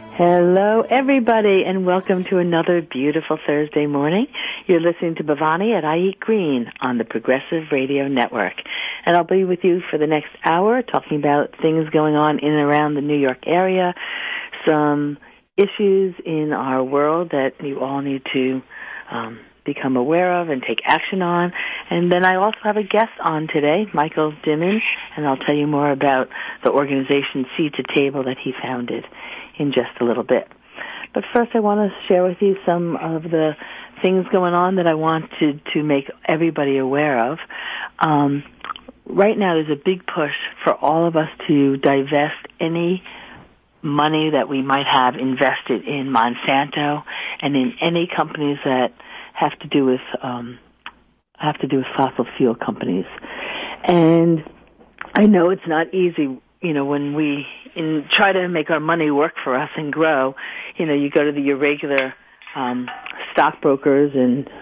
Hello, everybody, and welcome to another beautiful Thursday morning. You're listening to Bhavani at I Eat Green on the Progressive Radio Network. And I'll be with you for the next hour talking about things going on in and around the New York area, some issues in our world that you all need to become aware of and take action on. And then I also have a guest on today, Michael Dimon, and I'll tell you more about the organization Seed to Table that he founded in just a little bit. But first I want to share with you some of the things going on that I want to make everybody aware of. Right now there's a big push for all of us to divest any money that we might have invested in Monsanto and in any companies that have to do with fossil fuel companies. And I know it's not easy, when we try to make our money work for us and grow. You go to your regular stockbrokers and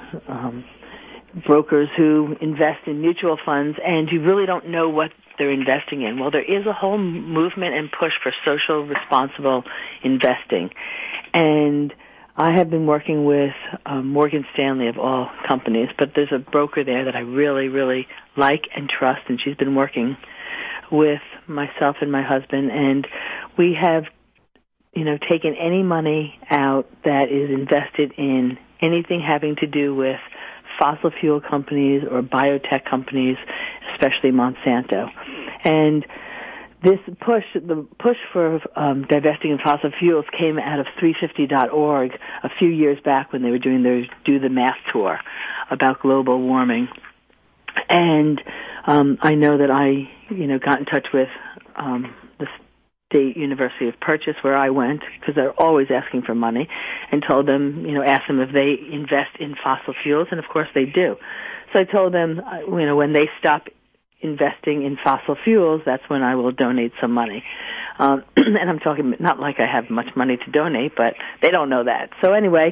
brokers who invest in mutual funds, and you really don't know what they're investing in. Well, there is a whole movement and push for social responsible investing. And I have been working with Morgan Stanley of all companies, but there's a broker there that I really, really like and trust, and she's been working with myself and my husband, and we have, taken any money out that is invested in anything having to do with fossil fuel companies or biotech companies, especially Monsanto. And this push, the push for divesting in fossil fuels came out of 350.org a few years back when they were doing their Do the Math tour about global warming. And I know that I, got in touch with the State University of Purchase where I went, because they're always asking for money, and told them, asked them if they invest in fossil fuels, and of course they do. So I told them, when they stop investing in fossil fuels, that's when I will donate some money. And I'm talking not like I have much money to donate, but they don't know that. So anyway,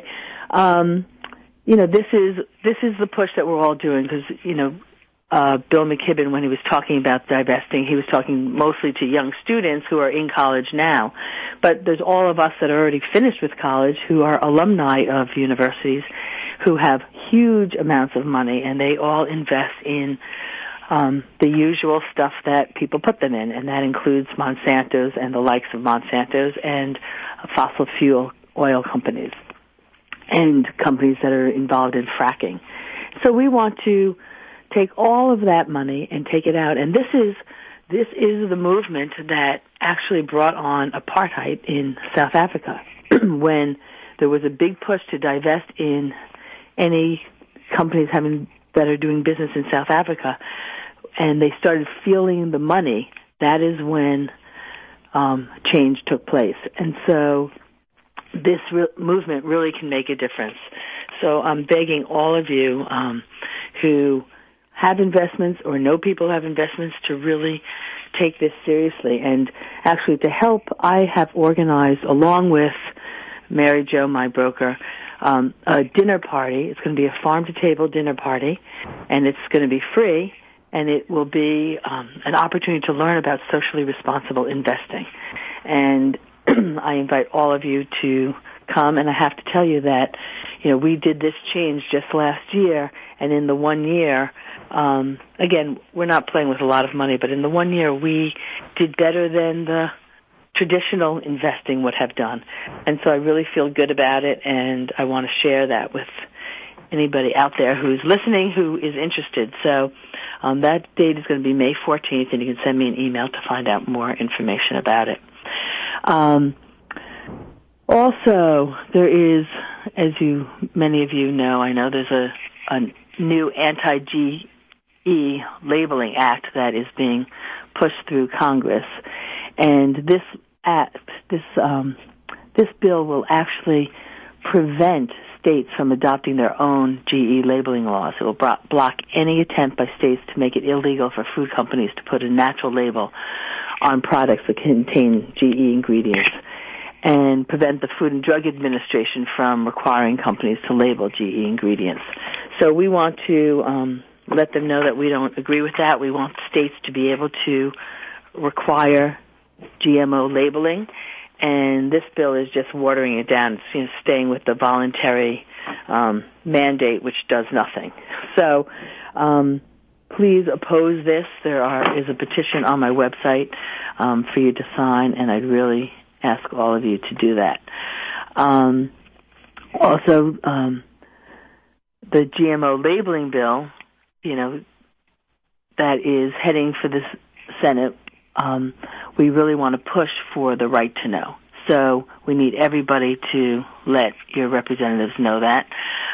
this is the push that we're all doing, because, Bill McKibben, when he was talking about divesting, he was talking mostly to young students who are in college now. But there's all of us that are already finished with college who are alumni of universities who have huge amounts of money, and they all invest in the usual stuff that people put them in, and that includes Monsanto's and the likes of Monsanto's and fossil fuel oil companies and companies that are involved in fracking. So we want to take all of that money and take it out, and this is the movement that actually brought on apartheid in South Africa when there was a big push to divest in any companies that are doing business in South Africa, and they started feeling the money. That is when change took place. And so this movement really can make a difference. So I'm begging all of you who have investments or know people who have investments to really take this seriously. And actually to help, I have organized, along with Mary Jo, my broker, a dinner party. It's going to be a farm-to-table dinner party, and it's going to be free, and it will be an opportunity to learn about socially responsible investing. And I invite all of you to come, and I have to tell you that, we did this change just last year, and in the 1 year, again, we're not playing with a lot of money, but in the 1 year we did better than the traditional investing would have done. And so I really feel good about it, and I want to share that with anybody out there who's listening who is interested. So that date is going to be May 14th, and you can send me an email to find out more information about it. Also, there is, as many of you know, I know there's a new anti-GE labeling act that is being pushed through Congress, and this bill will actually prevent states from adopting their own GE labeling laws. It will block any attempt by states to make it illegal for food companies to put a natural label on products that contain GE ingredients, and prevent the Food and Drug Administration from requiring companies to label GE ingredients. So we want to let them know that we don't agree with that. We want states to be able to require GMO labeling, And this bill is just watering it down. It's staying with the voluntary mandate, which does nothing. So please oppose this. There is a petition on my website for you to sign, and I'd really ask all of you to do that. Also, the GMO labeling bill, that is heading for the Senate, we really want to push for the right to know. So we need everybody to let your representatives know that.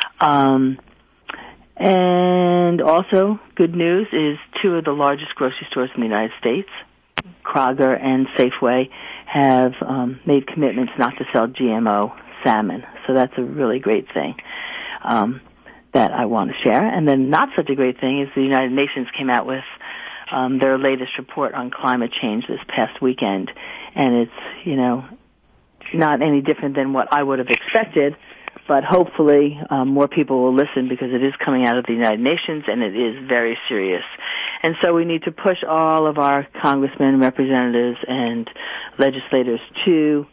And also, good news is 2 of the largest grocery stores in the United States, Kroger and Safeway, have made commitments not to sell GMO salmon. So that's a really great thing that I want to share. And then not such a great thing is the United Nations came out with their latest report on climate change this past weekend. And it's, not any different than what I would have expected, but hopefully more people will listen because it is coming out of the United Nations and it is very serious. And so we need to push all of our congressmen, representatives, and legislators to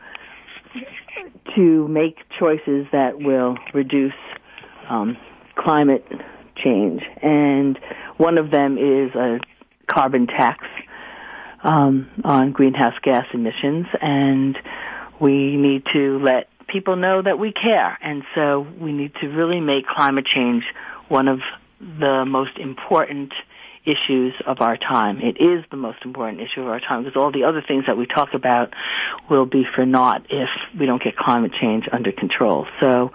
make choices that will reduce climate change. And one of them is a carbon tax on greenhouse gas emissions, and we need to let people know that we care. And so we need to really make climate change one of the most important issues of our time. It is the most important issue of our time because all the other things that we talk about will be for naught if we don't get climate change under control. So,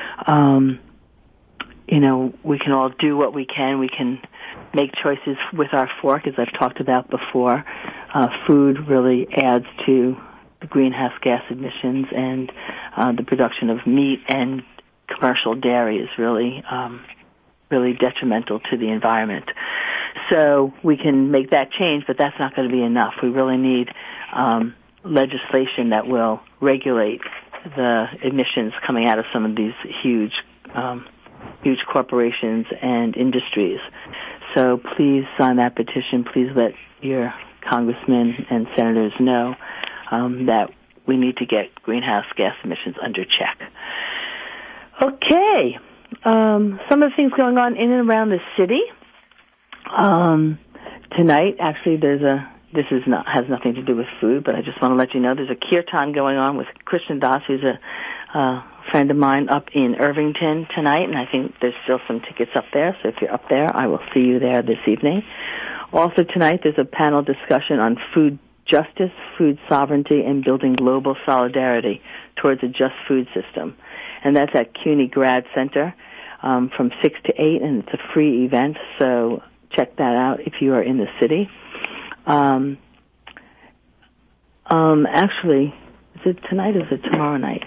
we can all do what we can. We can make choices with our fork, as I've talked about before. Food really adds to the greenhouse gas emissions, and the production of meat and commercial dairy is really detrimental to the environment. So we can make that change, but that's not going to be enough. We really need legislation that will regulate the emissions coming out of some of these huge corporations and industries. So please sign that petition. Please let your congressmen and senators know that we need to get greenhouse gas emissions under check. Okay. Some of the things going on in and around the city. Tonight, actually, has nothing to do with food, but I just want to let you know there's a kirtan going on with Krishna Das, who's a friend of mine up in Irvington tonight, and I think there's still some tickets up there, so if you're up there, I will see you there this evening. Also tonight, there's a panel discussion on food justice, food sovereignty, and building global solidarity towards a just food system. And that's at CUNY Grad Center from 6 to 8, and it's a free event, so check that out if you are in the city. Actually, is it tonight or is it tomorrow night?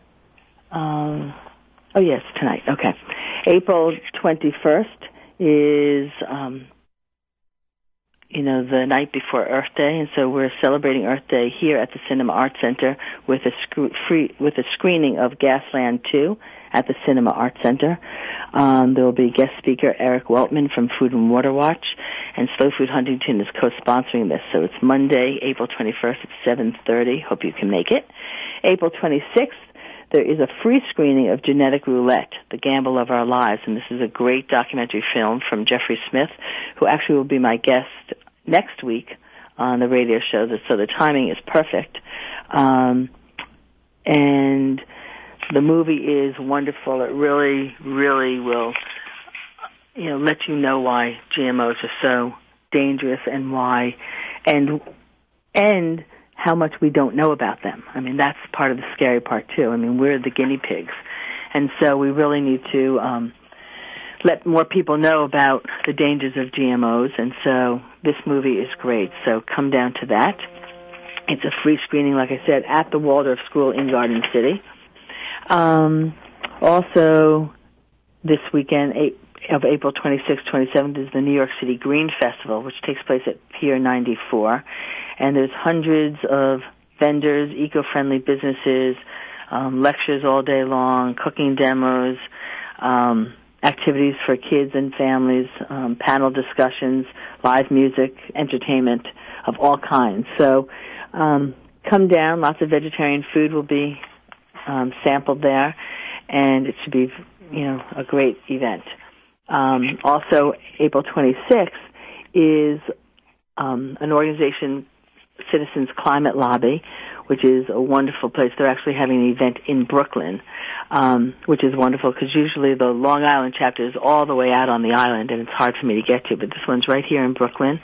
Oh, yes, tonight. Okay. April 21st is the night before Earth Day, and so we're celebrating Earth Day here at the Cinema Arts Center with a screening of Gasland 2 at the Cinema Arts Center. There will be guest speaker Eric Weltman from Food and Water Watch, and Slow Food Huntington is co-sponsoring this. So it's Monday, April 21st at 7:30. Hope you can make it. April 26th, there is a free screening of Genetic Roulette, The Gamble of Our Lives, and this is a great documentary film from Jeffrey Smith, who actually will be my guest next week on the radio show, so the timing is perfect. And the movie is wonderful. It really, really will, let you know why GMOs are so dangerous and why, and how much we don't know about them. I mean, that's part of the scary part, too. I mean, we're the guinea pigs. And so we really need to let more people know about the dangers of GMOs. And so this movie is great. So come down to that. It's a free screening, like I said, at the Waldorf School in Garden City. Also, this weekend of April 26th, 27th is the New York City Green Festival, which takes place at Pier 94. And there's hundreds of vendors, eco-friendly businesses, lectures all day long, cooking demos, activities for kids and families, panel discussions, live music, entertainment of all kinds. So come come down. Lots of vegetarian food will be sampled there, and it should be, a great event. Also, April 26th is an organization, Citizens Climate Lobby, which is a wonderful place. They're actually having an event in Brooklyn, which is wonderful because usually the Long Island chapter is all the way out on the island, and it's hard for me to get to, but this one's right here in Brooklyn.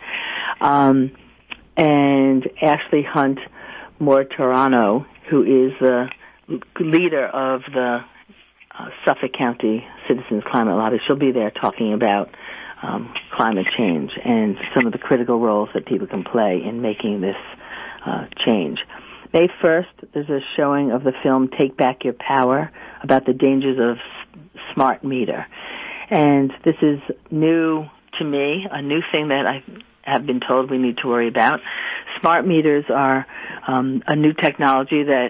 And Ashley Hunt Mortorano, who is the leader of the Suffolk County Citizens Climate Lobby, she'll be there talking about climate change and some of the critical roles that people can play in making this change. May 1st, there's a showing of the film Take Back Your Power about the dangers of smart meter. And this is new to me, a new thing that I have been told we need to worry about. Smart meters are a new technology that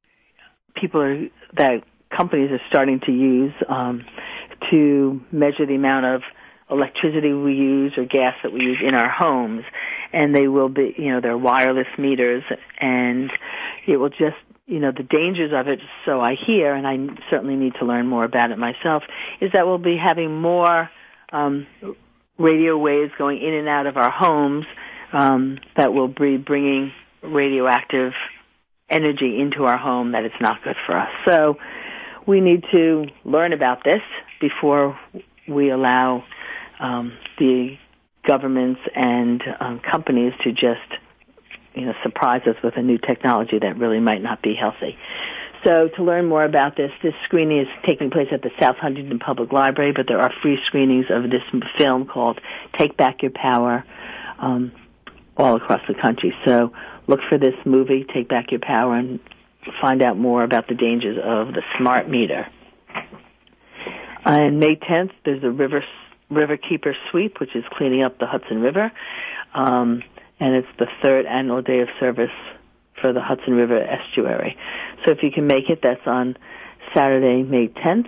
companies are starting to use to measure the amount of electricity we use or gas that we use in our homes. And they will be, they're wireless meters, and it will just, the dangers of it, so I hear, and I certainly need to learn more about it myself, is that we'll be having more radio waves going in and out of our homes that will be bringing radioactive energy into our home that it's not good for us. So we need to learn about this before we allow the governments and companies to just, surprise us with a new technology that really might not be healthy. So to learn more about this screening is taking place at the South Huntington Public Library, but there are free screenings of this film called Take Back Your Power all across the country. So look for this movie, Take Back Your Power, and find out more about the dangers of the smart meter. On May 10th, there's a Riverkeeper Sweep, which is cleaning up the Hudson River, and it's the third annual day of service for the Hudson River estuary. So if you can make it, that's on Saturday, May 10th,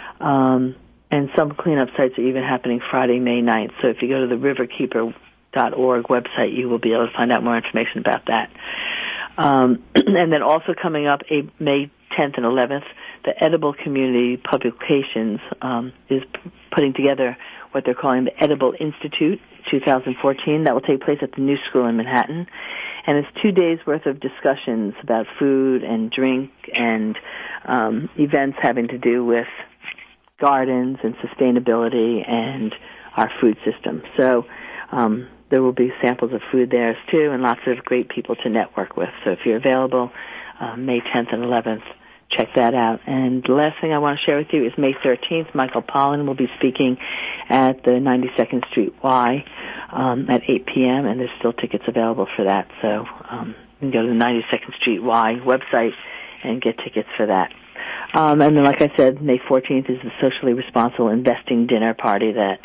and some cleanup sites are even happening Friday, May 9th. So if you go to the riverkeeper.org website, you will be able to find out more information about that. And then also coming up May 10th and 11th, the Edible Community Publications is putting together what they're calling the Edible Institute 2014. That will take place at the New School in Manhattan. And it's 2 days' worth of discussions about food and drink and events having to do with gardens and sustainability and our food system. So there will be samples of food there too, and lots of great people to network with. So if you're available, May 10th and 11th, check that out. And the last thing I want to share with you is May 13th. Michael Pollan will be speaking at the 92nd Street Y at 8 p.m., and there's still tickets available for that. So you can go to the 92nd Street Y website and get tickets for that. And then, like I said, May 14th is the Socially Responsible Investing Dinner Party that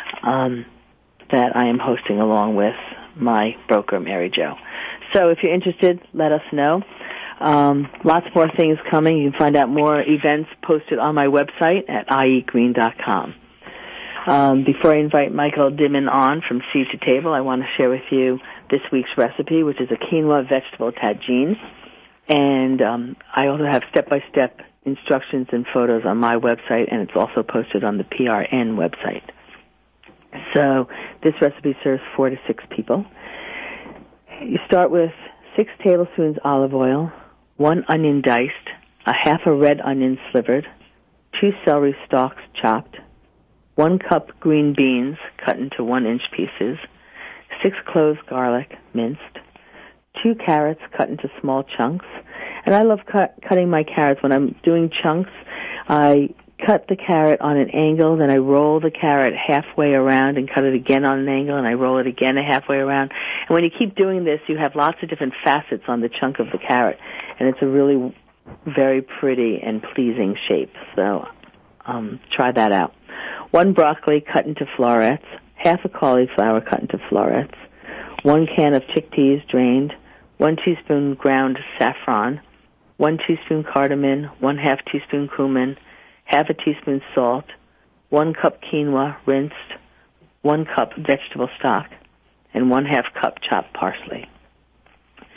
I am hosting along with my broker, Mary Jo. So if you're interested, let us know. Lots more things coming. You can find out more events posted on my website at ieatgreen.com. Before I invite Michael Dimon on from Seed to Table, I want to share with you this week's recipe, which is a quinoa vegetable tagine. And I also have step-by-step instructions and photos on my website, and it's also posted on the PRN website. So this recipe serves 4 to 6 people. You start with 6 tablespoons olive oil, 1 onion diced, a half a red onion slivered, 2 celery stalks chopped, 1 cup green beans cut into 1-inch pieces, 6 cloves garlic minced, 2 carrots cut into small chunks. And I love cutting my carrots. When I'm doing chunks, I cut the carrot on an angle, then I roll the carrot halfway around and cut it again on an angle, and I roll it again halfway around. And when you keep doing this, you have lots of different facets on the chunk of the carrot, and it's a really very pretty and pleasing shape. So try that out. 1 broccoli cut into florets, half a cauliflower cut into florets, 1 can of chickpeas drained, 1 teaspoon ground saffron, 1 teaspoon cardamom, 1/2 teaspoon cumin, half a teaspoon salt, 1 cup quinoa rinsed, 1 cup vegetable stock, and 1/2 cup chopped parsley.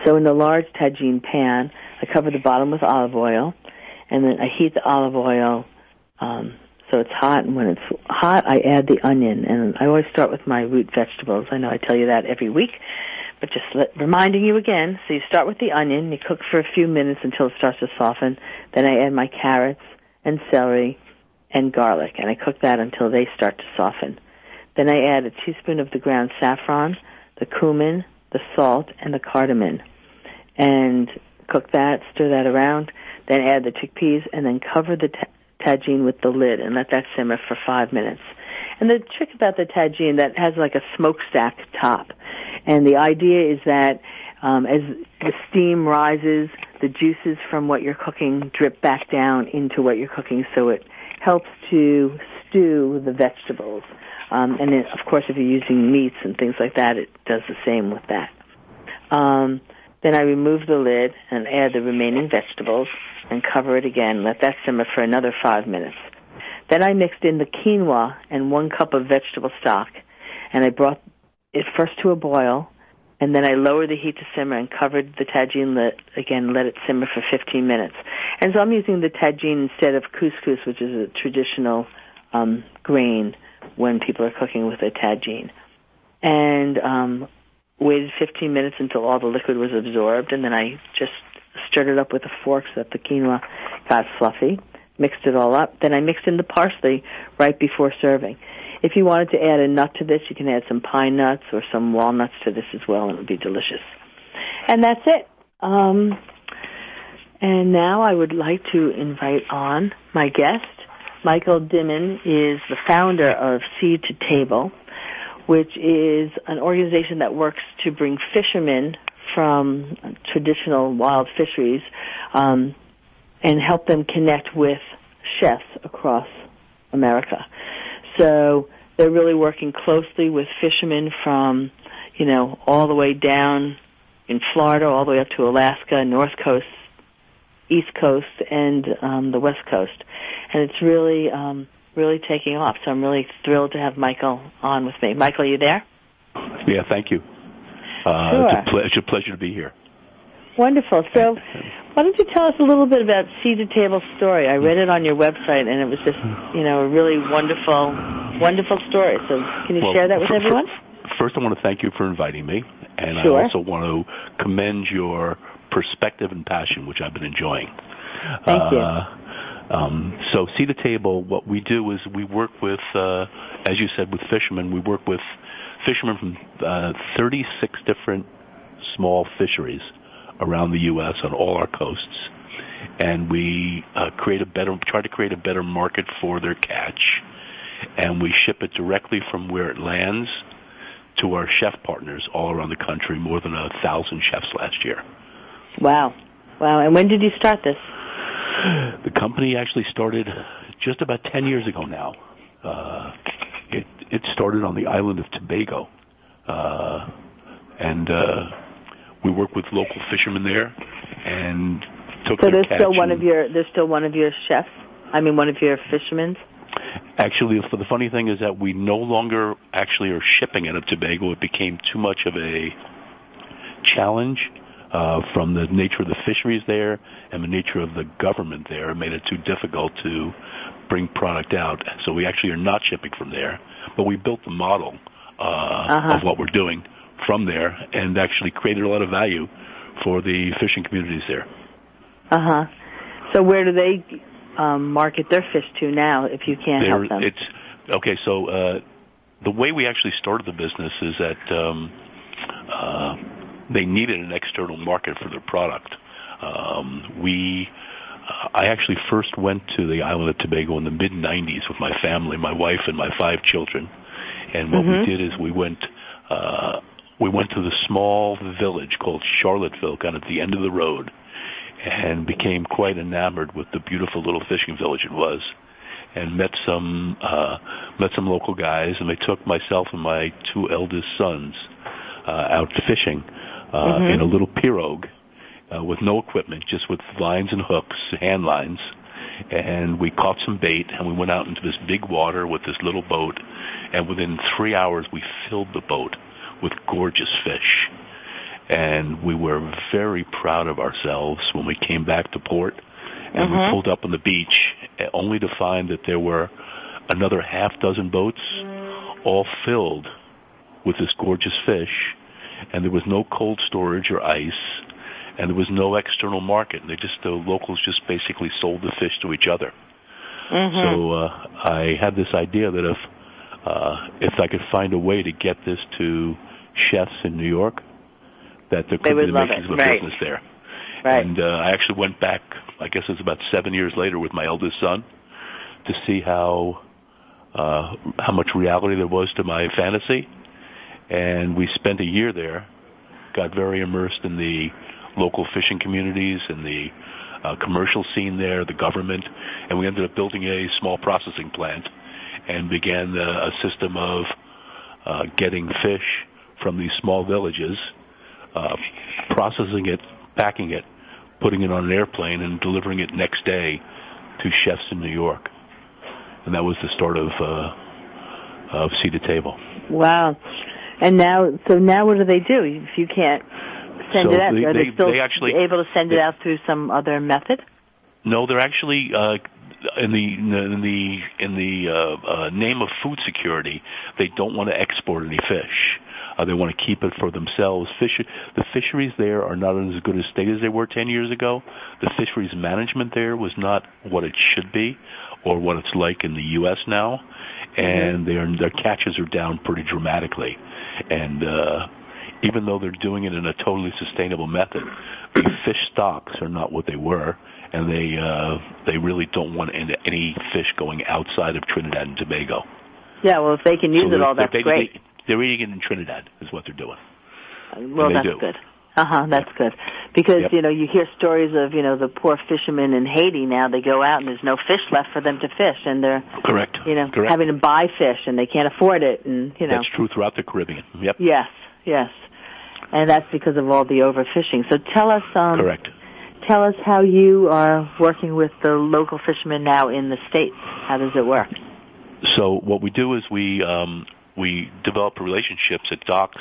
So in the large tagine pan, I cover the bottom with olive oil, and then I heat the olive oil so it's hot, and when it's hot, I add the onion. And I always start with my root vegetables. I know I tell you that every week, but just reminding you again. So you start with the onion, you cook for a few minutes until it starts to soften. Then I add my carrots and celery and garlic, and I cook that until they start to soften. Then I add a teaspoon of the ground saffron, the cumin, the salt, and the cardamom, and cook that, stir that around, then add the chickpeas, and then cover the tagine with the lid and let that simmer for 5 minutes. And the trick about the tagine, that has like a smokestack top, and the idea is that as the steam rises, the juices from what you're cooking drip back down into what you're cooking, so it helps to stew the vegetables. And then, of course, if you're using meats and things like that, it does the same with that. Then I remove the lid and add the remaining vegetables and cover it again. Let that simmer for another 5 minutes. Then I mixed in the quinoa and 1 cup of vegetable stock, and I brought it first to a boil, and then I lowered the heat to simmer and covered the tagine lid again, let it simmer for 15 minutes. And so I'm using the tagine instead of couscous, which is a traditional grain when people are cooking with a tagine. And waited 15 minutes until all the liquid was absorbed, and then I just stirred it up with a fork so that the quinoa got fluffy, mixed it all up. Then I mixed in the parsley right before serving. If you wanted to add a nut to this, you can add some pine nuts or some walnuts to this as well, and it would be delicious. And that's it. And now I would like to invite on my guest. Michael Dimon is the founder of Seed to Table, which is an organization that works to bring fishermen from traditional wild fisheries and help them connect with chefs across America. So they're really working closely with fishermen from, all the way down in Florida, all the way up to Alaska, North Coast, East Coast, and the West Coast. And it's really taking off. So I'm really thrilled to have Michael on with me. Michael, are you there? Yeah, thank you. Sure. It's a pleasure to be here. Wonderful. So why don't you tell us a little bit about Seed to Table story? I read it on your website, and it was just, a really wonderful story. So can you share that with everyone? First, I want to thank you for inviting me, and Sure. I also want to commend your perspective and passion, which I've been enjoying. Thank you. So Seed to Table, what we do is we work with, as you said, with fishermen. We work with fishermen from 36 different small fisheries around the U.S. on all our coasts, and we try to create a better market for their catch, and we ship it directly from where it lands to our chef partners all around the country. More than 1,000 chefs last year. Wow. And when did you start this? The company actually started just about 10 years ago now. It started on the island of Tobago, and we work with local fishermen there, and took their catch. So there's still one of your chefs. I mean, one of your fishermen. Actually, the funny thing is that we no longer actually are shipping out of Tobago. It became too much of a challenge. From the nature of the fisheries there and the nature of the government there, it made it too difficult to bring product out. So we actually are not shipping from there, but we built the model of what we're doing from there and actually created a lot of value for the fishing communities there. So where do they market their fish to now if you can't help them? So the way we actually started the business is that they needed an external market for their product. I actually first went to the island of Tobago in the mid-'90s with my family, my wife and my 5 children. And what we did is we went to the small village called Charlottesville, kind of at the end of the road, and became quite enamored with the beautiful little fishing village it was, and met some local guys, and they took myself and my 2 eldest sons out fishing in a little pirogue with no equipment, just with lines and hooks, hand lines. And we caught some bait, and we went out into this big water with this little boat, and within 3 hours we filled the boat with gorgeous fish. And we were very proud of ourselves when we came back to port and we pulled up on the beach, only to find that there were another half dozen boats all filled with this gorgeous fish, and there was no cold storage or ice, and there was no external market. The locals just basically sold the fish to each other. So I had this idea that if I could find a way to get this to chefs in New York, that there could be the makings of a business there. Right. And I actually went back, I guess it was about 7 years later, with my eldest son to see how much reality there was to my fantasy. And we spent a year there, got very immersed in the local fishing communities and the commercial scene there, the government, and we ended up building a small processing plant and began a system of getting fish from these small villages, processing it, packing it, putting it on an airplane, and delivering it next day to chefs in New York. And that was the start of Sea to Table. Wow. And now what do they do if you can't send it out? Are they still able to send it out through some other method? No, they're actually in the name of food security. They don't want to export any fish. They want to keep it for themselves. The fisheries there are not in as good a state as they were 10 years ago. The fisheries management there was not what it should be or what it's like in the U.S. now. And their catches are down pretty dramatically. And even though they're doing it in a totally sustainable method, the fish stocks are not what they were, and they really don't want any fish going outside of Trinidad and Tobago. Yeah, well, if they can use it all, that's great. They're eating it in Trinidad, is what they're doing. Well, that's good. That's good. Because, you hear stories of, the poor fishermen in Haiti now. They go out and there's no fish left for them to fish, and they're, Correct. having to buy fish, and they can't afford it, and, That's true throughout the Caribbean. Yep. Yes. And that's because of all the overfishing. So tell us, Correct. Tell us how you are working with the local fishermen now in the States. How does it work? So what we do is we develop relationships at docks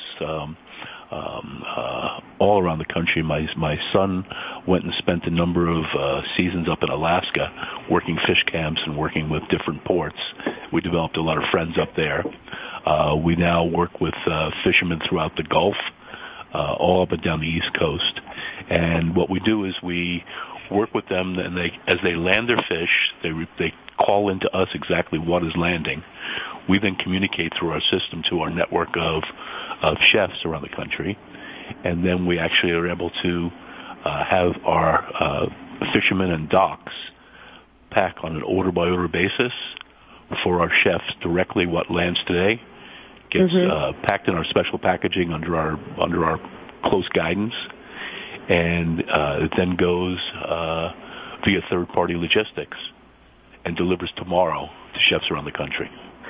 all around the country. My son went and spent a number of seasons up in Alaska working fish camps and working with different ports. We developed a lot of friends up there. We now work with fishermen throughout the Gulf, all up and down the East Coast. And what we do is we work with them, and as they land their fish, they call into us exactly what is landing. We then communicate through our system to our network of chefs around the country, and then we actually are able to have our fishermen and docks pack on an order-by-order basis for our chefs directly what lands today, gets packed in our special packaging under our close guidance, and it then goes via third-party logistics and delivers tomorrow to chefs around the country.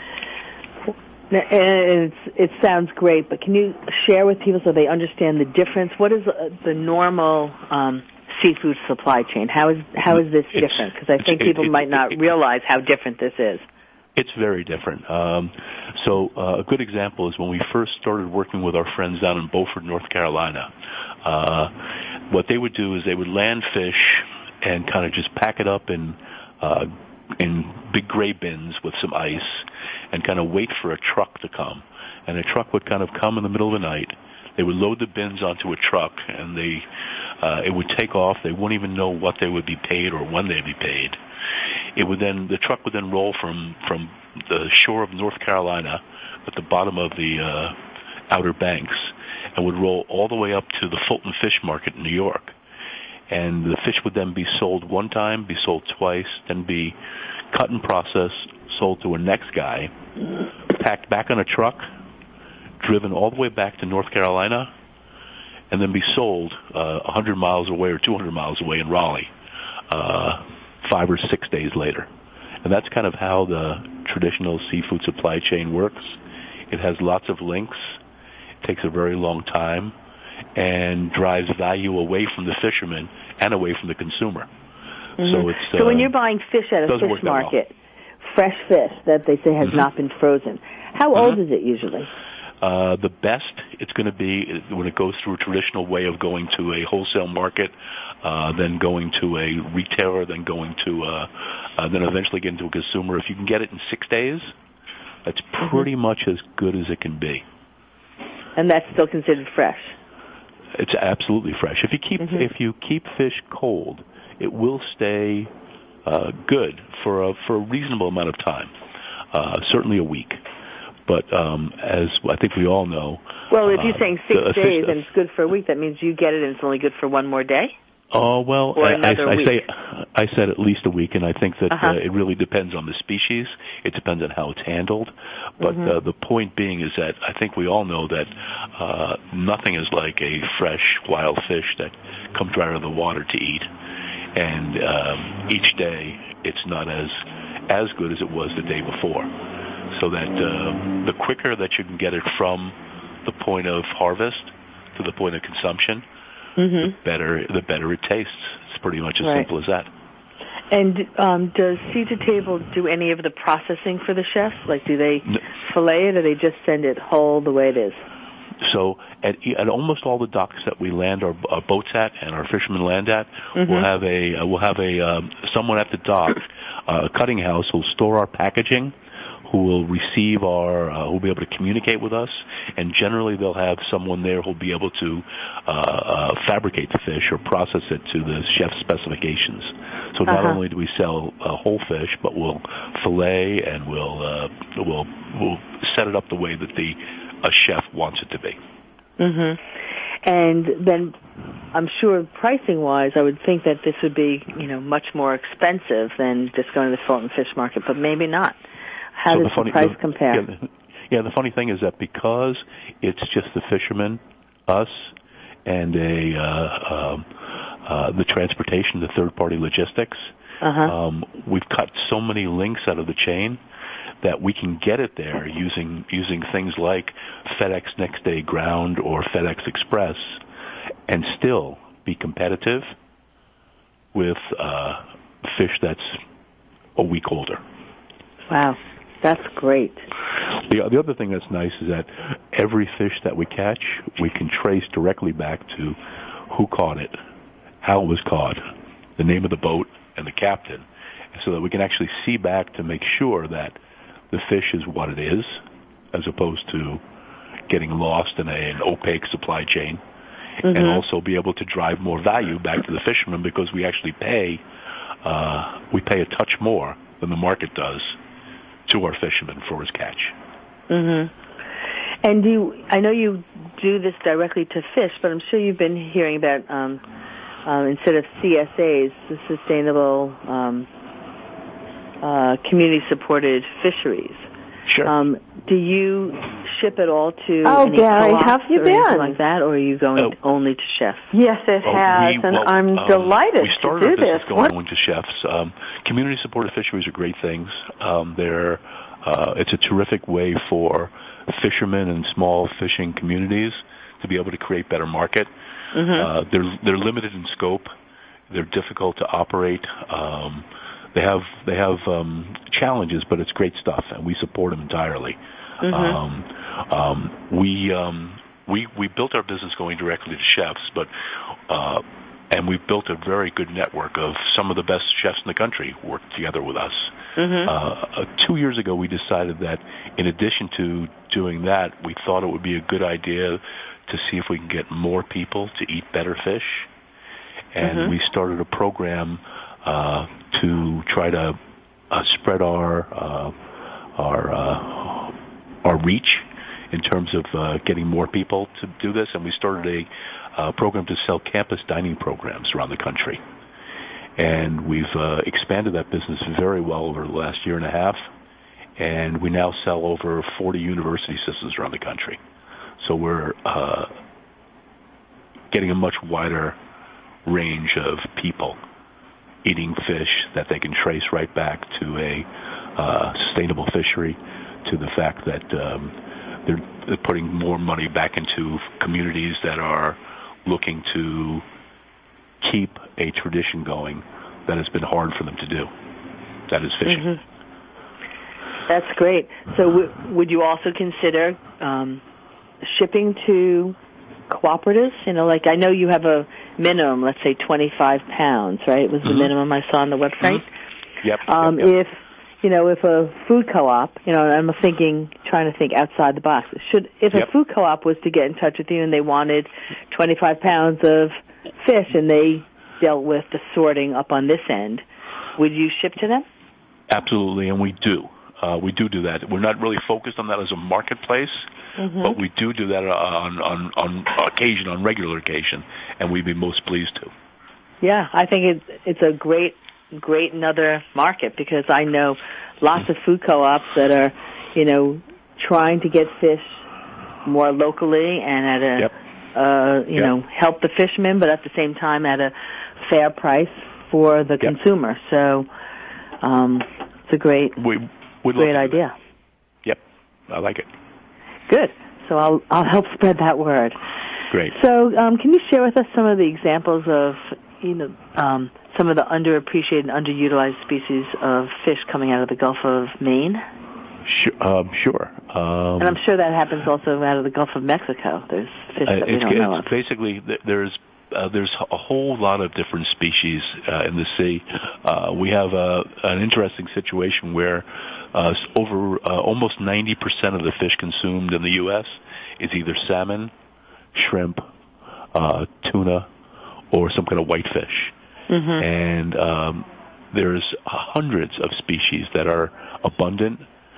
It sounds great, but can you share with people so they understand the difference? What is the normal seafood supply chain? How is this different? Because I think people might not realize how different this is. It's very different. So a good example is when we first started working with our friends down in Beaufort, North Carolina. What they would do is they would land fish and kind of just pack it up in big gray bins with some ice and kind of wait for a truck to come. And a truck would kind of come in the middle of the night. They would load the bins onto a truck, and it would take off. They wouldn't even know what they would be paid or when they'd be paid. The truck would then roll from the shore of North Carolina at the bottom of the Outer Banks and would roll all the way up to the Fulton Fish Market in New York. And the fish would then be sold one time, be sold twice, then be cut and processed, sold to a next guy, packed back on a truck, driven all the way back to North Carolina, and then be sold 100 miles away or 200 miles away in Raleigh 5 or 6 days later. And that's kind of how the traditional seafood supply chain works. It has lots of links, takes a very long time, and drives value away from the fisherman and away from the consumer. Mm-hmm. So when you're buying fish at a fish market, fresh fish that they say has not been frozen, how old is it usually? The best it's going to be when it goes through a traditional way of going to a wholesale market, then going to a retailer, then going to then eventually getting to a consumer. If you can get it in 6 days, that's pretty much as good as it can be. And that's still considered fresh. It's absolutely fresh. If you keep fish cold, it will stay good for a reasonable amount of time, certainly a week. But as I think we all know, well, if you're saying 6 days and it's good for a week, that means you get it and it's only good for one more day. Oh well, or another week. I said at least a week, and I think that it really depends on the species. It depends on how it's handled. But the point being is that I think we all know that nothing is like a fresh wild fish that comes right out of the water to eat. And each day it's not as good as it was the day before. So that the quicker that you can get it from the point of harvest to the point of consumption, the better it tastes. It's pretty much as simple as that. And does Seed to Table do any of the processing for the chefs? Like, do they fillet it, or they just send it whole the way it is? So at almost all the docks that we land our boats at and our fishermen land at, we'll have someone at the dock, a cutting house, who'll store our packaging, who will receive who'll be able to communicate with us, and generally they'll have someone there who'll be able to fabricate the fish or process it to the chef's specifications. So not only do we sell whole fish, but we'll fillet and we'll set it up the way that a chef wants it to be. And then I'm sure pricing-wise, I would think that this would be much more expensive than just going to the Fulton Fish Market, but maybe not. How does the price compare? The funny thing is that because it's just the fishermen, us, and the transportation, the third-party logistics, we've cut so many links out of the chain that we can get it there using things like FedEx Next Day Ground or FedEx Express, and still be competitive with fish that's a week older. Wow. That's great. The other thing that's nice is that every fish that we catch, we can trace directly back to who caught it, how it was caught, the name of the boat, and the captain, so that we can actually see back to make sure that the fish is what it is, as opposed to getting lost in an opaque supply chain, and also be able to drive more value back to the fisherman, because we actually pay a touch more than the market does to our fisherman for his catch. And I know you do this directly to fish, but I'm sure you've been hearing about instead of CSAs, the Sustainable Community-Supported Fisheries. Sure. Do you ship it all to any Gary, co-ops have you or been? anything like that, or are you going only to chefs? Yes, it has, and I'm delighted we started to do our business this. going to chefs. Community-supported fisheries are great things. It's a terrific way for fishermen and small fishing communities to be able to create better market. They're limited in scope. They're difficult to operate. They have challenges, but it's great stuff, and we support them entirely. We built our business going directly to chefs, and we've built a very good network of some of the best chefs in the country work together with us. 2 years ago, we decided that in addition to doing that, we thought it would be a good idea to see if we can get more people to eat better fish. And we started a program to try to spread our reach in terms of getting more people to do this. And we started a program to sell campus dining programs around the country. And we've expanded that business very well over the last year and a half. And we now sell over 40 university systems around the country. So we're getting a much wider range of people eating fish that they can trace right back to a sustainable fishery, to the fact that they're putting more money back into communities that are looking to keep a tradition going that has been hard for them to do. That is fishing. That's great. So would you also consider shipping to cooperatives? Like I know you have a minimum, let's say 25 pounds, right? Was the minimum I saw on the website. Mm-hmm. Yep. If a food co-op, I'm trying to think outside the box. If a food co-op was to get in touch with you and they wanted 25 pounds of fish and they dealt with the sorting up on this end, would you ship to them? Absolutely, and we do. We do that. We're not really focused on that as a marketplace, but we do that on occasion, on regular occasion, and we'd be most pleased to. Yeah, I think it's a great another market, because I know lots of food co-ops that are, trying to get fish more locally and at a, help the fishermen, but at the same time at a fair price for the consumer. So it's a great idea. Yep, I like it. Good. So I'll help spread that word. Great. So can you share with us some of the examples of some of the underappreciated and underutilized species of fish coming out of the Gulf of Maine? Sure. And I'm sure that happens also out of the Gulf of Mexico. There's fish that we don't know of. Basically, there's a whole lot of different species in the sea. We have an interesting situation where over almost 90% of the fish consumed in the U.S. is either salmon, shrimp, tuna, or some kind of whitefish. And there's hundreds of species that are abundant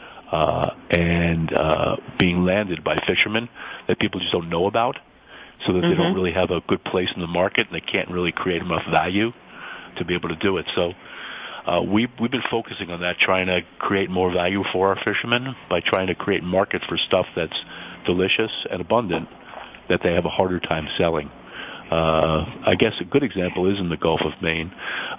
and being landed by fishermen that people just don't know about, so that they don't really have a good place in the market, and they can't really create enough value to be able to do it. So we've been focusing on that, trying to create more value for our fishermen by trying to create markets for stuff that's delicious and abundant that they have a harder time selling. I guess a good example is in the Gulf of Maine.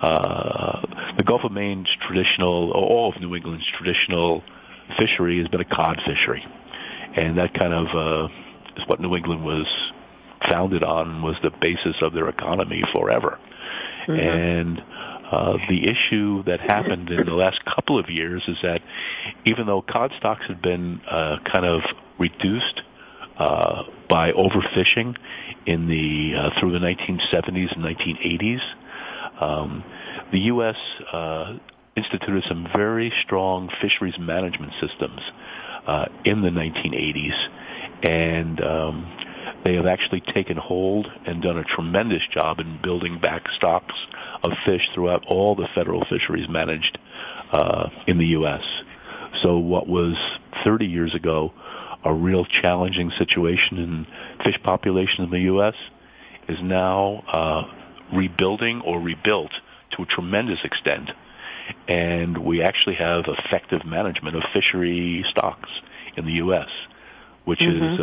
The Gulf of Maine's all of New England's traditional fishery has been a cod fishery. And that kind of is what New England was founded on, was the basis of their economy forever. And the issue that happened in the last couple of years is that even though cod stocks had been kind of reduced by overfishing through the 1970s and 1980s, the U.S. instituted some very strong fisheries management systems in the 1980s, and they have actually taken hold and done a tremendous job in building back stocks of fish throughout all the federal fisheries managed in the U.S. So what was 30 years ago a real challenging situation in fish population in the U.S. is now rebuilding or rebuilt to a tremendous extent. And we actually have effective management of fishery stocks in the U.S., which is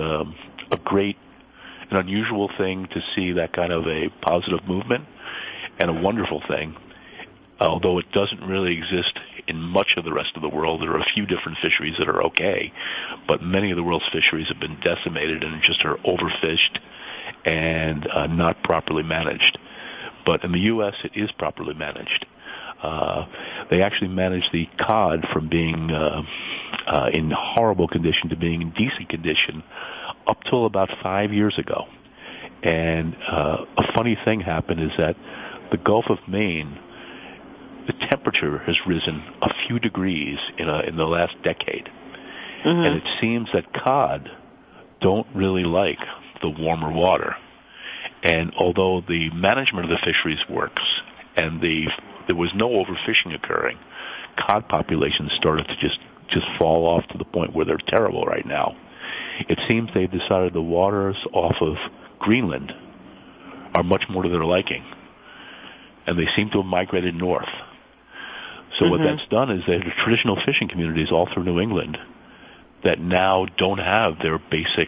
an unusual thing to see, that kind of a positive movement, and a wonderful thing. Although it doesn't really exist in much of the rest of the world. There are a few different fisheries that are okay, but many of the world's fisheries have been decimated and just are overfished and not properly managed. But in the U.S., it is properly managed. They actually managed the cod from being in horrible condition to being in decent condition up till about 5 years ago. And a funny thing happened is that the Gulf of Maine, the temperature has risen a few degrees in the last decade. And it seems that cod don't really like the warmer water. And although the management of the fisheries works and there was no overfishing occurring, cod populations started to just fall off to the point where they're terrible right now. It seems they've decided the waters off of Greenland are much more to their liking, and they seem to have migrated north. So what that's done is that the traditional fishing communities all through New England that now don't have their basic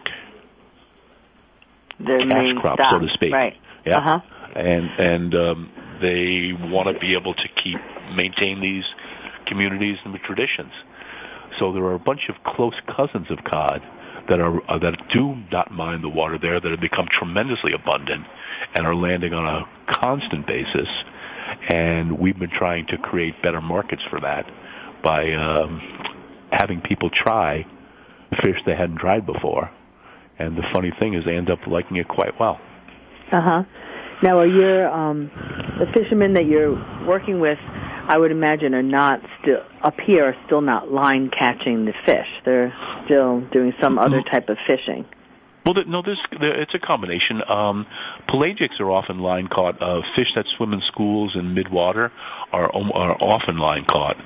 cash crop, so to speak. Right. Yeah. And they want to be able to maintain these communities and the traditions. So there are a bunch of close cousins of cod that do not mind the water there, that have become tremendously abundant and are landing on a constant basis. And we've been trying to create better markets for that by having people try fish they hadn't tried before, And the funny thing is they end up liking it quite well. Uh-huh. Now, are your the fishermen that you're working with, I would imagine, are not still up here, are still not line catching the fish. They're still doing some other type of fishing. Well, it's a combination. Pelagics are often line caught. Fish that swim in schools and midwater are often line caught.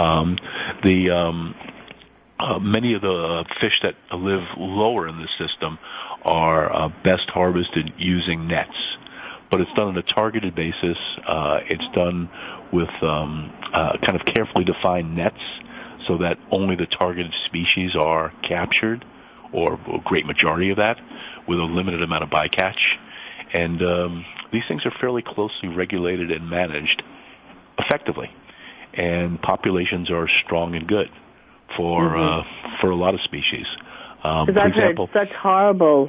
Many of the fish that live lower in the system are best harvested using nets. But it's done on a targeted basis. It's done with kind of carefully defined nets so that only the targeted species are captured, or a great majority of that, with a limited amount of bycatch. And these things are fairly closely regulated and managed effectively. And populations are strong and good for a lot of species. Because I've heard such horrible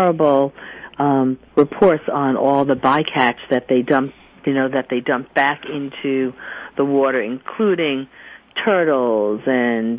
reports on all the bycatch that they dump back into the water, including turtles and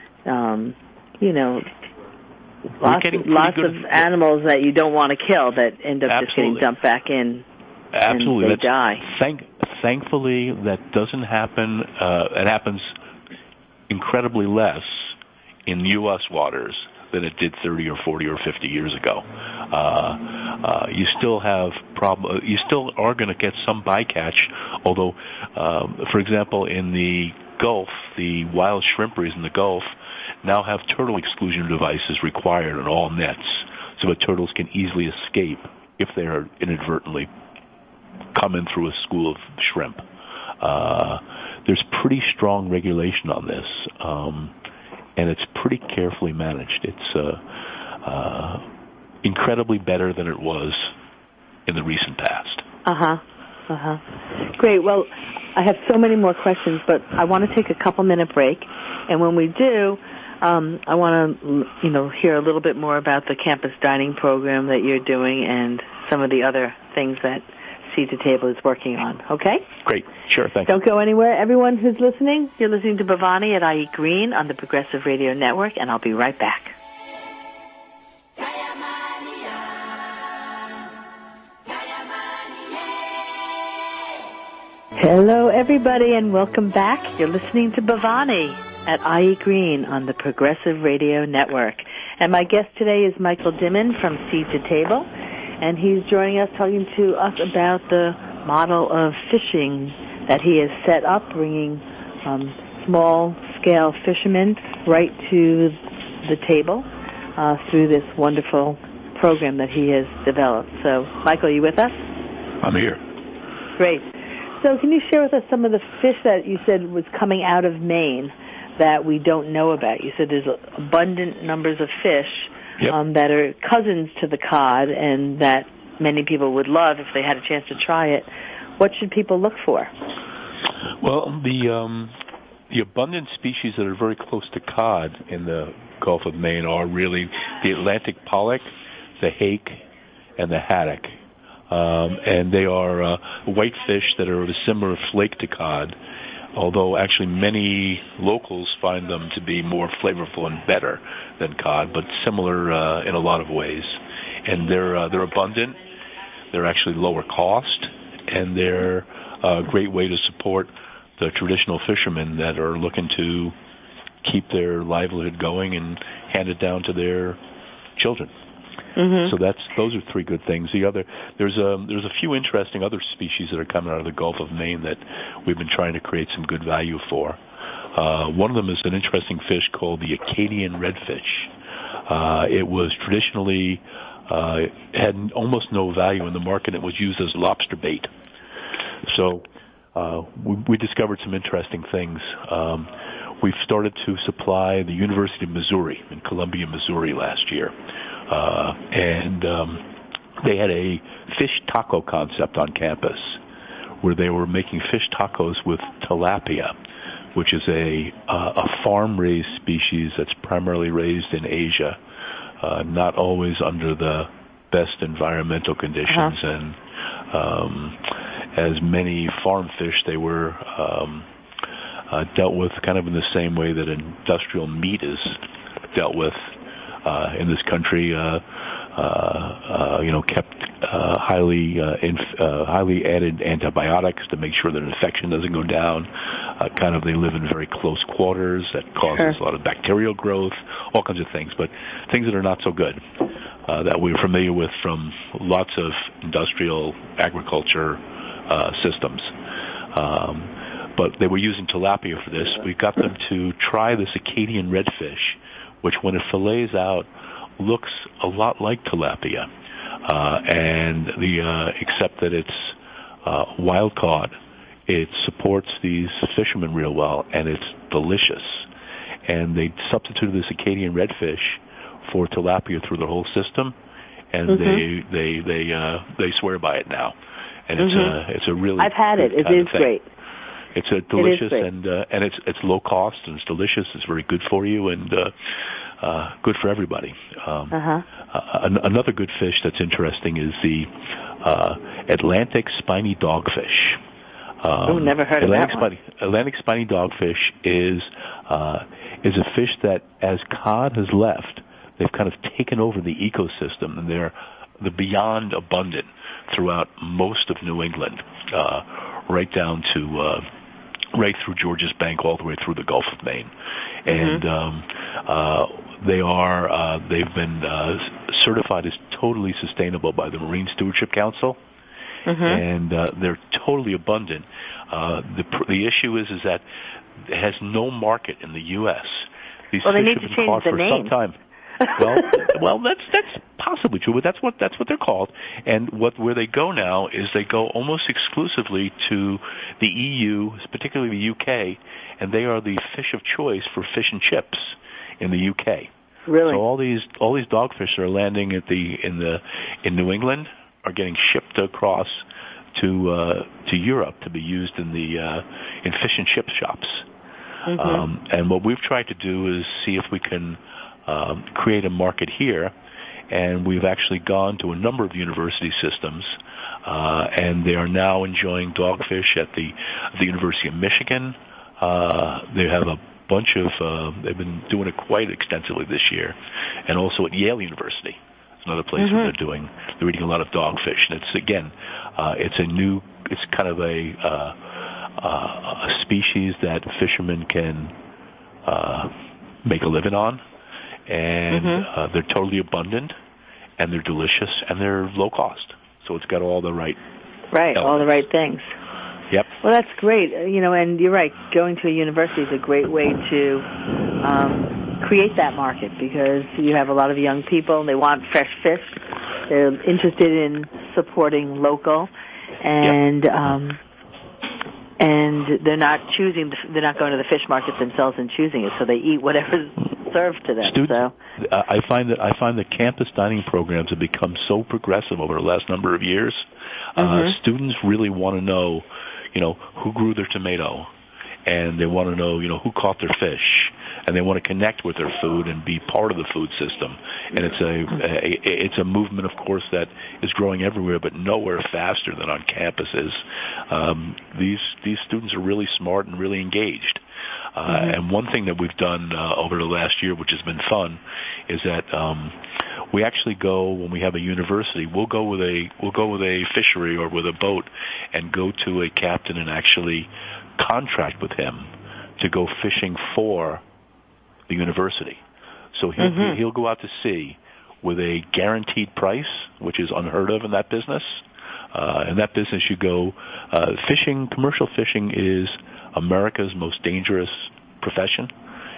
lots of animals that you don't want to kill that end up just getting dumped back in. Absolutely, and they die. Thankfully, that doesn't happen. It happens incredibly less in U.S. waters than it did 30 or 40 or 50 years ago. You still have you still are going to get some bycatch, although, for example, in the Gulf, the wild shrimperies in the Gulf now have turtle exclusion devices required on all nets, so that turtles can easily escape if they are inadvertently coming through a school of shrimp. There's pretty strong regulation on this, and it's pretty carefully managed. It's incredibly better than it was in the recent past. Great. Well, I have so many more questions, but I want to take a couple-minute break, and when we do, I want to, hear a little bit more about the campus dining program that you're doing and some of the other things that Seed to Table is working on. Okay? Great. Sure. Thanks. Don't go anywhere. Everyone who's listening, you're listening to Bhavani at IE Green on the Progressive Radio Network, and I'll be right back. Hello, everybody, and welcome back. You're listening to Bhavani at IE Green on the Progressive Radio Network. And my guest today is Michael Dimon from Seed to Table, and he's joining us, talking to us about the model of fishing that he has set up, bringing small-scale fishermen right to the table through this wonderful program that he has developed. So, Michael, are you with us? I'm here. Great. So can you share with us some of the fish that you said was coming out of Maine that we don't know about? You said there's abundant numbers of fish that are cousins to the cod and that many people would love if they had a chance to try it. What should people look for? Well, the abundant species that are very close to cod in the Gulf of Maine are really the Atlantic pollock, the hake, and the haddock. And they are white fish that are of a similar flake to cod, although actually many locals find them to be more flavorful and better than cod, but similar in a lot of ways. And they're abundant. They're actually lower cost, and they're a great way to support the traditional fishermen that are looking to keep their livelihood going and hand it down to their children. So those are three good things. There's a few interesting other species that are coming out of the Gulf of Maine that we've been trying to create some good value for. One of them is an interesting fish called the Acadian redfish. It was traditionally had almost no value in the market. It was used as lobster bait. So we discovered some interesting things. We've started to supply the University of Missouri in Columbia, Missouri last year. And they had a fish taco concept on campus where they were making fish tacos with tilapia, which is a farm-raised species that's primarily raised in Asia, not always under the best environmental conditions. And as many farm fish, they were dealt with kind of in the same way that industrial meat is dealt with in this country. kept highly added antibiotics to make sure that infection doesn't go down. They live in very close quarters. That causes a lot of bacterial growth, all kinds of things, but things that are not so good that we're familiar with from lots of industrial agriculture systems. But they were using tilapia for this. We got them to try this Acadian redfish, which when it fillets out looks a lot like tilapia, except that it's wild caught. It supports these fishermen real well, and it's delicious. And they substituted this Acadian redfish for tilapia through the whole system, and they swear by it now. And it's a really I've had it. It is great. It's a delicious and it's low cost and it's delicious. It's very good for you and good for everybody. Another good fish that's interesting is the Atlantic spiny dogfish. Never heard of that one. Atlantic spiny dogfish is a fish that, as cod has left, they've kind of taken over the ecosystem, and they're beyond abundant throughout most of New England, right down to right through Georges Bank, all the way through the Gulf of Maine, and they've been certified as totally sustainable by the Marine Stewardship Council. And they're totally abundant. The issue is that it has no market in the U.S. These fish have been caught for some time. Well, that's possibly true, but that's what they're called. And where they go now is they go almost exclusively to the EU, particularly the UK, and they are the fish of choice for fish and chips in the UK. Really? So all these dogfish that are landing in New England are getting shipped across to Europe to be used in fish and chip shops. And what we've tried to do is see if we can create a market here, and we've actually gone to a number of university systems, and they are now enjoying dogfish at the University of Michigan. They have a bunch of they've been doing it quite extensively this year, and also at Yale University. Another place where they're eating a lot of dogfish, and it's kind of a species that fishermen can make a living on, and they're totally abundant, and they're delicious, and they're low cost. So it's got all the right elements. All the right things. Yep. Well, that's great. And you're right. Going to a university is a great way to create that market, because you have a lot of young people and they want fresh fish. They're interested in supporting local, and they're not going to the fish market themselves and choosing it, so they eat whatever's served to them. I find that campus dining programs have become so progressive over the last number of years. Students really want to know, who grew their tomato, and they want to know, who caught their fish, and they want to connect with their food and be part of the food system. And it's a movement, of course, that is growing everywhere, but nowhere faster than on campuses. These students are really smart and really engaged. And one thing that we've done over the last year, which has been fun, is that we actually go, when we have a university, we'll go with a fishery or with a boat and go to a captain and actually contract with him to go fishing for the university. So he'll go out to sea with a guaranteed price, which is unheard of in that business. In that business, you go fishing. Commercial fishing is America's most dangerous profession.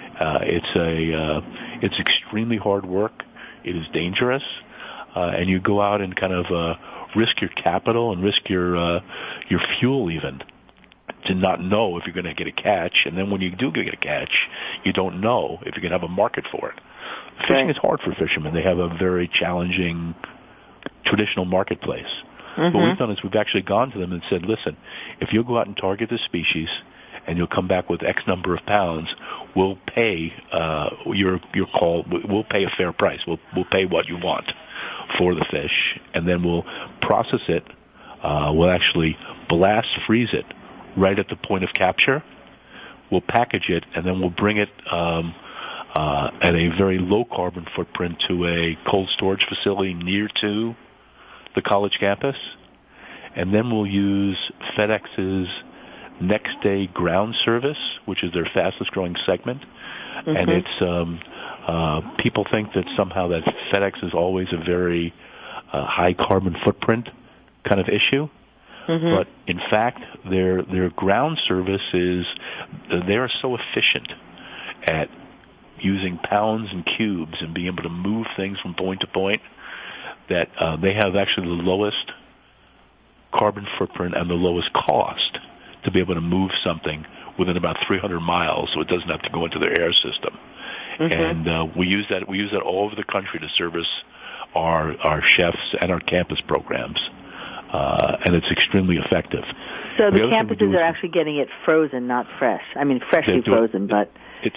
It's extremely hard work. It is dangerous, and you go out and kind of risk your capital and risk your fuel even, to not know if you're going to get a catch, and then when you do get a catch, you don't know if you're going to have a market for it. Fishing is hard for fishermen. They have a very challenging traditional marketplace. What we've done is we've actually gone to them and said, listen, if you'll go out and target this species and you'll come back with X number of pounds, we'll pay your call. We'll pay a fair price. We'll pay what you want for the fish, and then we'll process it. We'll actually blast freeze it right at the point of capture. We'll package it, and then we'll bring it at a very low carbon footprint to a cold storage facility near to the college campus. And then we'll use FedEx's next day ground service, which is their fastest growing segment. And it's people think that somehow that FedEx is always a very high carbon footprint kind of issue. But in fact, their ground service they are so efficient at using pounds and cubes and being able to move things from point to point that they have actually the lowest carbon footprint and the lowest cost to be able to move something within about 300 miles, so it doesn't have to go into their air system. And we use that all over the country to service our chefs and our campus programs, and it's extremely effective. So the campuses are actually getting it frozen, not fresh. I mean, freshly frozen, but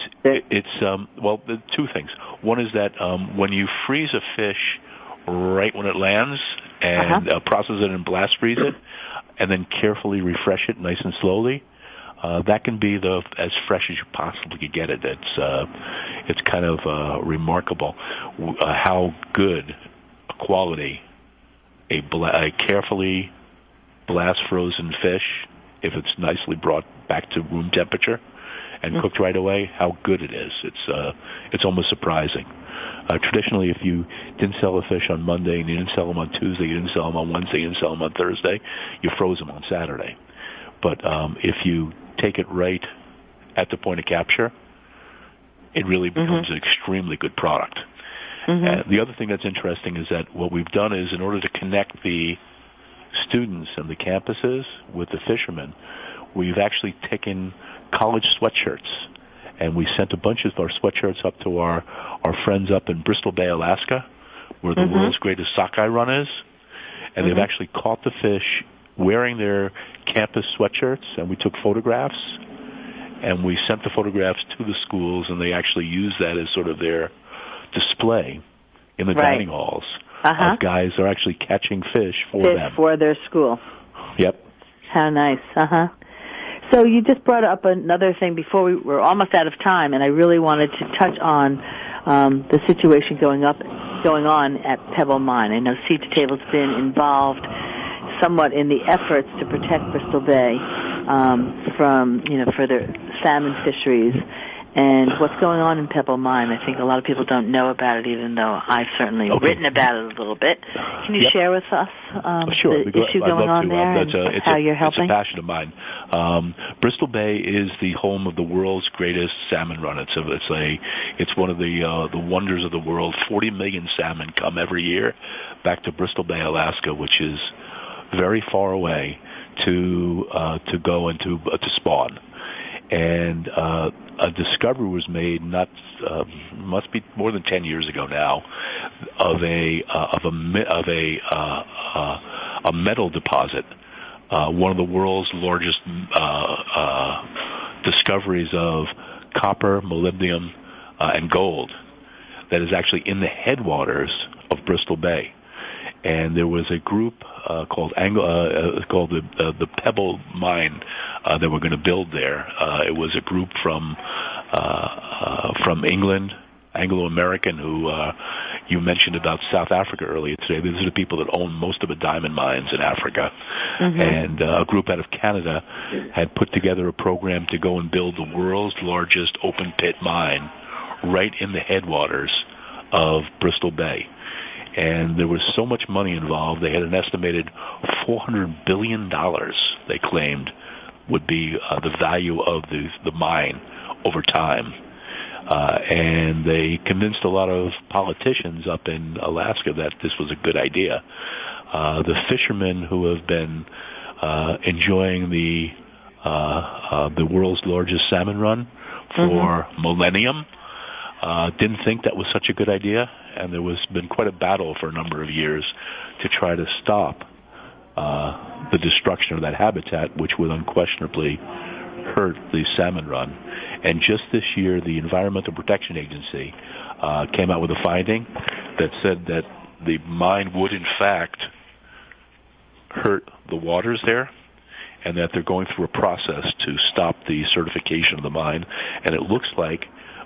well, two things. One is that when you freeze a fish right when it lands and process it and blast freeze it, and then carefully refresh it nice and slowly, that can be as fresh as you possibly could get it. It's kind of remarkable how good a quality a carefully blast frozen fish, if it's nicely brought back to room temperature and cooked right away, how good it is. It's almost surprising. Traditionally, if you didn't sell a fish on Monday and you didn't sell them on Tuesday, you didn't sell them on Wednesday, you didn't sell them on Thursday, you froze them on Saturday. But if you take it right at the point of capture, it really becomes an extremely good product. The other thing that's interesting is that what we've done is, in order to connect the students and the campuses with the fishermen, we've actually taken college sweatshirts, and we sent a bunch of our sweatshirts up to our friends up in Bristol Bay, Alaska, where the world's greatest sockeye run is, and they've actually caught the fish wearing their campus sweatshirts, and we took photographs, and we sent the photographs to the schools, and they actually used that as sort of their display in the dining halls. Guys are actually catching fish for them. For their school. Yep. How nice. So you just brought up another thing before we're almost out of time, and I really wanted to touch on the situation going on at Pebble Mine. I know Sea to Table's been involved somewhat in the efforts to protect Bristol Bay from further salmon fisheries. And what's going on in Pebble Mine, I think a lot of people don't know about it, even though I've certainly written about it a little bit. Can you share with us sure. the issue going on there and how you're helping? It's a passion of mine. Bristol Bay is the home of the world's greatest salmon run. It's one of the wonders of the world. 40 million salmon come every year back to Bristol Bay, Alaska, which is very far away to go and to spawn. And a discovery was made must be more than 10 years ago now of a metal deposit, one of the world's largest discoveries of copper, molybdenum, and gold that is actually in the headwaters of Bristol Bay. And there was a group called the Pebble Mine that were going to build there. It was a group from England, Anglo-American, who you mentioned about South Africa earlier today. These are the people that own most of the diamond mines in Africa. And a group out of Canada had put together a program to go and build the world's largest open pit mine right in the headwaters of Bristol Bay. And there was so much money involved. They had an estimated $400 billion, they claimed, would be the value of the mine over time. And they convinced a lot of politicians up in Alaska that this was a good idea. The fishermen who have been enjoying the world's largest salmon run for millennium didn't think that was such a good idea, and there was been quite a battle for a number of years to try to stop the destruction of that habitat, which would unquestionably hurt the salmon run. And just this year, the Environmental Protection Agency came out with a finding that said that the mine would, in fact, hurt the waters there, and that they're going through a process to stop the certification of the mine. And it looks like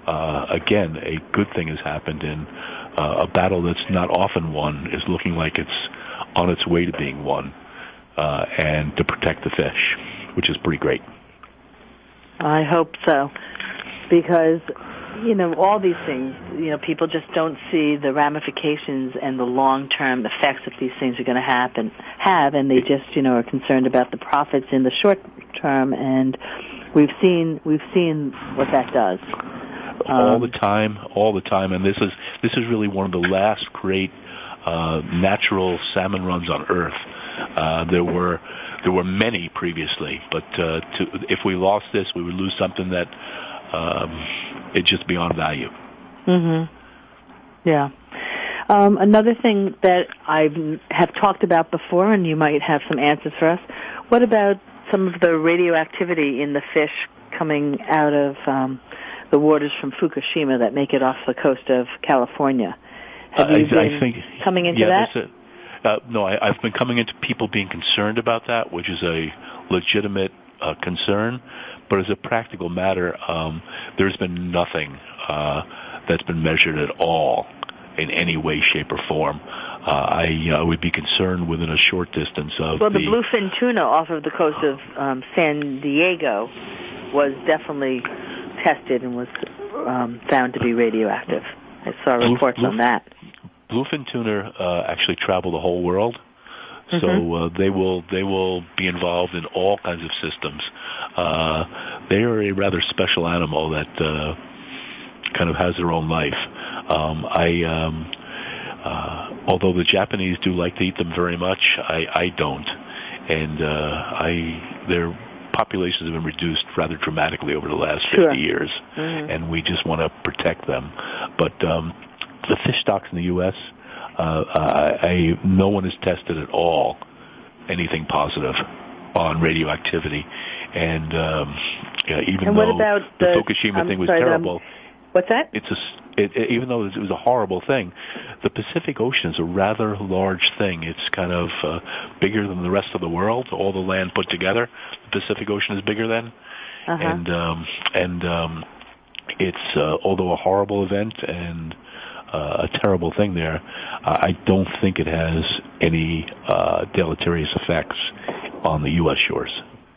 again, a good thing has happened, and a battle that's not often won is looking like it's on its way to being won, and to protect the fish, which is pretty great. I hope so, because all these things, people just don't see the ramifications and the long-term effects that these things are going to have, and they just, are concerned about the profits in the short term, and we've seen what that does. All the time, and this is really one of the last great natural salmon runs on Earth. There were many previously, but if we lost this, we would lose something that it's just beyond value. Yeah. Another thing that I have talked about before, and you might have some answers for us, what about some of the radioactivity in the fish coming out of the waters from Fukushima that make it off the coast of California? Have you been coming into that? No, I've been coming into people being concerned about that, which is a legitimate concern. But as a practical matter, there's been nothing that's been measured at all in any way, shape, or form. I would be concerned within a short distance of the bluefin tuna off of the coast of San Diego was definitely tested and was found to be radioactive. I saw reports on that. Bluefin tuna actually travel the whole world. So they will be involved in all kinds of systems. They are a rather special animal that kind of has their own life. Although the Japanese do like to eat them very much, I don't, and their populations have been reduced rather dramatically over the last 50 years, and we just want to protect them. But the fish stocks in the U.S. No one has tested at all anything positive on radioactivity, and even though the Fukushima thing was terrible, what's that? Even though it was a horrible thing, the Pacific Ocean is a rather large thing. It's kind of bigger than the rest of the world. All the land put together, the Pacific Ocean is bigger than, and it's although a horrible event and a terrible thing there, I don't think it has any deleterious effects on the U.S. shores.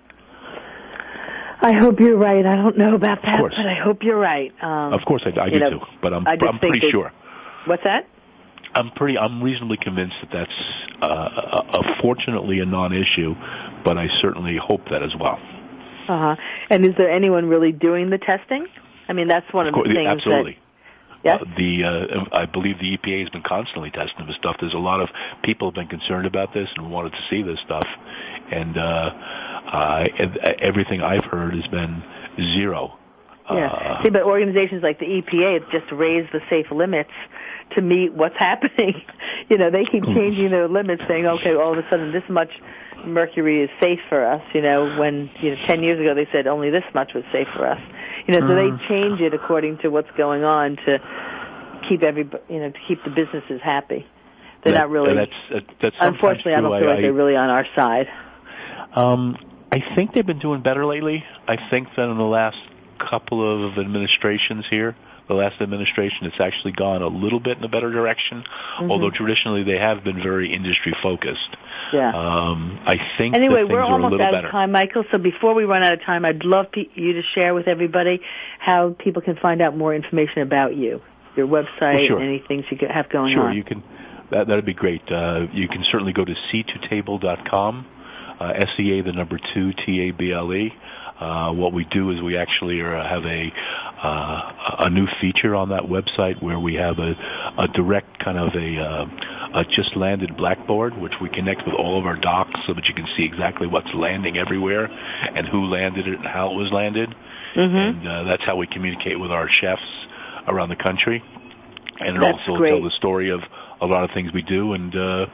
I hope you're right. I don't know about that, but I hope you're right. Of course, I do too. But I'm pretty sure. What's that? I'm reasonably convinced that that's fortunately a non-issue, but I certainly hope that as well. And is there anyone really doing the testing? I mean, that's one of the things. Absolutely. Yes? I believe the EPA has been constantly testing this stuff. There's a lot of people have been concerned about this and wanted to see this stuff, and everything I've heard has been zero. See, but organizations like the EPA have just raised the safe limits to meet what's happening. They keep changing their limits, saying, okay, all of a sudden this much mercury is safe for us. When 10 years ago they said only this much was safe for us. So they change it according to what's going on to keep everybody, to keep the businesses happy. They're not really. That's unfortunately, I don't feel like they're really on our side. I think they've been doing better lately. I think that in the last couple of administrations here, the last administration, it's actually gone a little bit in a better direction, although traditionally they have been very industry-focused. Yeah. I think anyway, that we're almost out of time, Michael, so before we run out of time, I'd love you to share with everybody how people can find out more information about you, your website, and any things you have going on. Sure, you can. That'd be great. You can certainly go to sea2table.com, SEA, the number 2, TABLE. What we do is we actually have a new feature on that website where we have a direct kind of a just landed blackboard, which we connect with all of our docks so that you can see exactly what's landing everywhere and who landed it and how it was landed. And that's how we communicate with our chefs around the country. And it also tells the story of a lot of things we do, and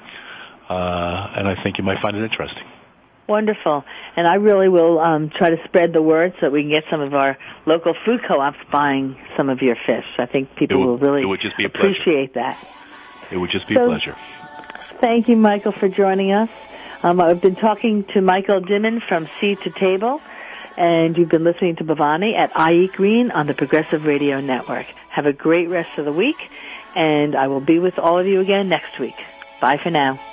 I think you might find it interesting. Wonderful. And I really will try to spread the word so that we can get some of our local food co-ops buying some of your fish. I think people will really appreciate that. It would just be a pleasure. Thank you, Michael, for joining us. I've been talking to Michael Dimon from Sea to Table. And you've been listening to Bhavani at I Eat Green on the Progressive Radio Network. Have a great rest of the week, and I will be with all of you again next week. Bye for now.